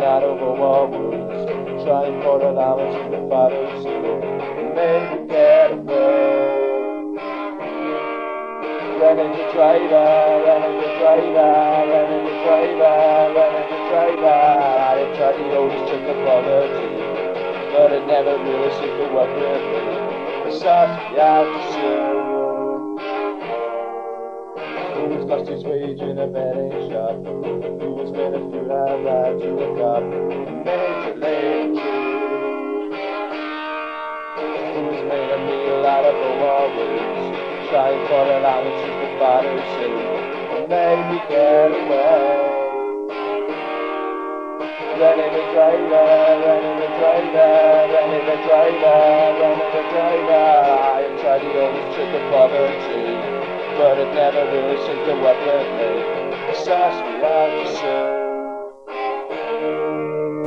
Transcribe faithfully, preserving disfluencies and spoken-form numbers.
coming out of a war wounds, trying for allowance in the father's soul. Maybe get away. Running the trailer, running the trailer, running the trailer, running the trailer. I have tried the oldest trick of poverty, but it never really seemed to work with me. It starts me out to sue. Who has lost his wage in a betting shop? Who has made a fool out right to a cop? Major League Chew. Who has made a meal out of a war wounds, trying for allowance in the father's soul. Maybe get away. Running the trailer, running the trailer, running the trailer, running the trailer. I have tried the oldest trick of poverty, but it never really seemed to work with me. It starts me out to sea.